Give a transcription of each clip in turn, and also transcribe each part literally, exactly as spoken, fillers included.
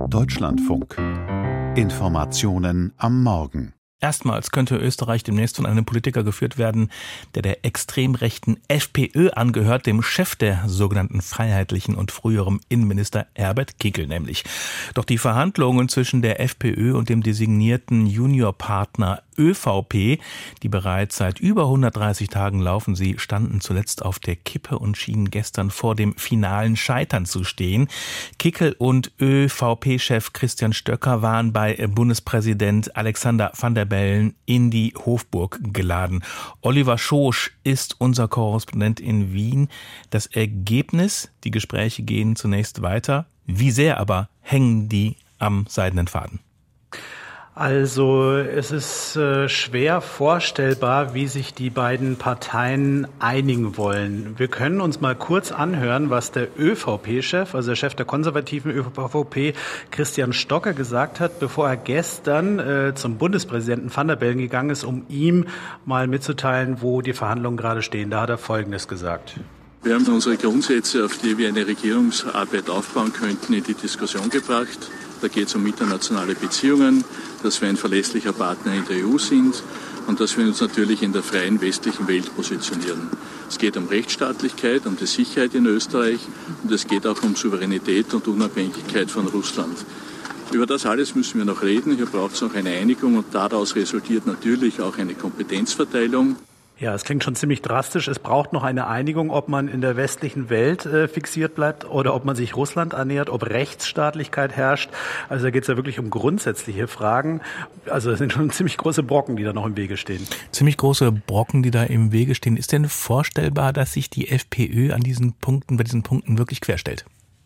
Deutschlandfunk. Informationen am Morgen. Erstmals könnte Österreich demnächst von einem Politiker geführt werden, der der extrem rechten FPÖ angehört, dem Chef der sogenannten Freiheitlichen und früherem Innenminister Herbert Kickl nämlich. Doch die Verhandlungen zwischen der FPÖ und dem designierten Juniorpartner ÖVP, die bereits seit über hundertdreißig Tagen laufen, sie standen zuletzt auf der Kippe und schienen gestern vor dem finalen Scheitern zu stehen. Kickl und ÖVP-Chef Christian Stoecker waren bei Bundespräsident Alexander Van der Bellen in die Hofburg geladen. Oliver Schosch ist unser Korrespondent in Wien. Das Ergebnis, die Gespräche gehen zunächst weiter. Wie sehr aber hängen die am seidenen Faden? Also es ist äh, schwer vorstellbar, wie sich die beiden Parteien einigen wollen. Wir können uns mal kurz anhören, was der ÖVP-Chef, also der Chef der konservativen ÖVP, Christian Stoecker, gesagt hat, bevor er gestern äh, zum Bundespräsidenten Van der Bellen gegangen ist, um ihm mal mitzuteilen, wo die Verhandlungen gerade stehen. Da hat er Folgendes gesagt. Wir haben unsere Grundsätze, auf die wir eine Regierungsarbeit aufbauen könnten, in die Diskussion gebracht. Da geht es um internationale Beziehungen, dass wir ein verlässlicher Partner in der E U sind und dass wir uns natürlich in der freien westlichen Welt positionieren. Es geht um Rechtsstaatlichkeit, um die Sicherheit in Österreich und es geht auch um Souveränität und Unabhängigkeit von Russland. Über das alles müssen wir noch reden. Hier braucht es noch eine Einigung und daraus resultiert natürlich auch eine Kompetenzverteilung. Ja, es klingt schon ziemlich drastisch. Es braucht noch eine Einigung, ob man in der westlichen Welt äh, fixiert bleibt oder ob man sich Russland annähert, ob Rechtsstaatlichkeit herrscht. Also da geht es ja wirklich um grundsätzliche Fragen. Also es sind schon ziemlich große Brocken, die da noch im Wege stehen. Ziemlich große Brocken, die da im Wege stehen. Ist denn vorstellbar, dass sich die FPÖ an diesen Punkten, bei diesen Punkten wirklich querstellt?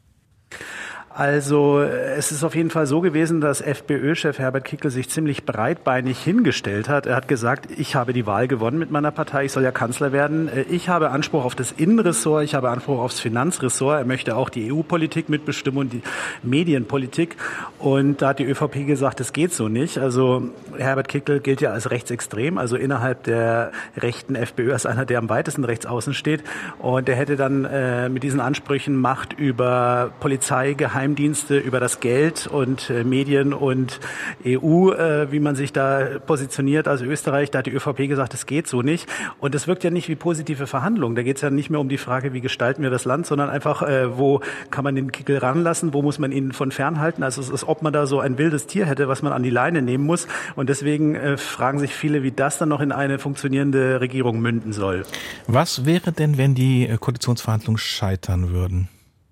Also es ist auf jeden Fall so gewesen, dass FPÖ-Chef Herbert Kickl sich ziemlich breitbeinig hingestellt hat. Er hat gesagt, ich habe die Wahl gewonnen mit meiner Partei, ich soll ja Kanzler werden. Ich habe Anspruch auf das Innenressort, ich habe Anspruch aufs Finanzressort. Er möchte auch die E U-Politik mitbestimmen und die Medienpolitik. Und da hat die ÖVP gesagt, das geht so nicht. Also Herbert Kickl gilt ja als rechtsextrem, also innerhalb der rechten FPÖ als einer, der am weitesten rechts außen steht. Und er hätte dann äh, mit diesen Ansprüchen Macht über Polizei, Geheimdienste, Geheimdienste, über das Geld und äh, Medien und E U, äh, wie man sich da positioniert. Also Österreich, da hat die ÖVP gesagt, das geht so nicht. Und das wirkt ja nicht wie positive Verhandlungen. Da geht es ja nicht mehr um die Frage, wie gestalten wir das Land, sondern einfach, äh, wo kann man den Kickl ranlassen, wo muss man ihn von fernhalten. Also es ist, ob man da so ein wildes Tier hätte, was man an die Leine nehmen muss. Und deswegen äh, fragen sich viele, wie das dann noch in eine funktionierende Regierung münden soll. Was wäre denn, wenn die Koalitionsverhandlungen scheitern würden?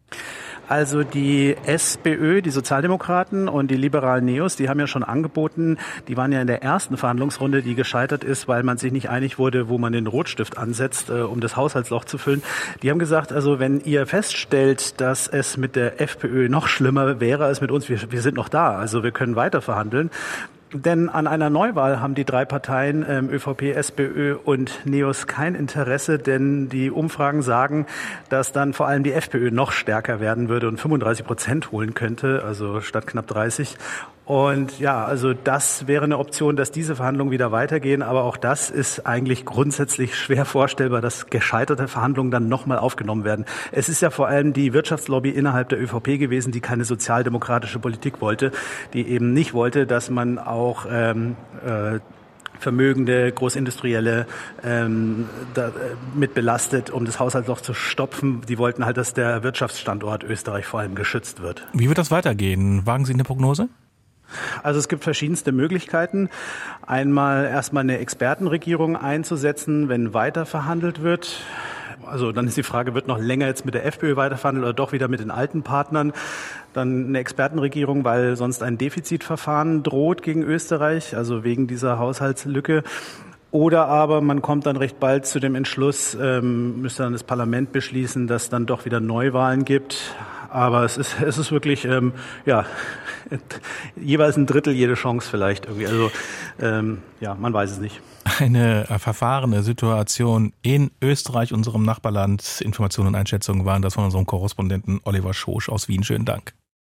Also die SPÖ, die Sozialdemokraten und die liberalen Neos, die haben ja schon angeboten, die waren ja in der ersten Verhandlungsrunde, die gescheitert ist, weil man sich nicht einig wurde, wo man den Rotstift ansetzt, äh, um das Haushaltsloch zu füllen. Die haben gesagt, also wenn ihr feststellt, dass es mit der FPÖ noch schlimmer wäre als mit uns, wir, wir sind noch da, also wir können weiter verhandeln. Denn an einer Neuwahl haben die drei Parteien, ähm, ÖVP, SPÖ und Neos, kein Interesse, denn die Umfragen sagen, dass dann vor allem die FPÖ noch stärker werden würde und fünfunddreißig Prozent holen könnte, also statt knapp dreißig. Und ja, also das wäre eine Option, dass diese Verhandlungen wieder weitergehen. Aber auch das ist eigentlich grundsätzlich schwer vorstellbar, dass gescheiterte Verhandlungen dann nochmal aufgenommen werden. Es ist ja vor allem die Wirtschaftslobby innerhalb der ÖVP gewesen, die keine sozialdemokratische Politik wollte, die eben nicht wollte, dass man auch ähm, äh, Vermögende, Großindustrielle ähm, da, äh, mit belastet, um das Haushaltsloch zu stopfen. Die wollten halt, dass der Wirtschaftsstandort Österreich vor allem geschützt wird. Wie wird das weitergehen? Wagen Sie eine Prognose? Also es gibt verschiedenste Möglichkeiten. Einmal erstmal eine Expertenregierung einzusetzen, wenn weiter verhandelt wird. Also dann ist die Frage, wird noch länger jetzt mit der FPÖ weiterverhandelt oder doch wieder mit den alten Partnern? Dann eine Expertenregierung, weil sonst ein Defizitverfahren droht gegen Österreich, also wegen dieser Haushaltslücke. Oder aber man kommt dann recht bald zu dem Entschluss, ähm, müsste dann das Parlament beschließen, dass dann doch wieder Neuwahlen gibt. Aber es ist, es ist wirklich, ähm, ja, jeweils ein Drittel jede Chance vielleicht irgendwie. Also, ähm, ja, man weiß es nicht. Eine verfahrene Situation in Österreich, unserem Nachbarland. Informationen und Einschätzungen waren das von unserem Korrespondenten Oliver Schosch aus Wien. Schönen Dank.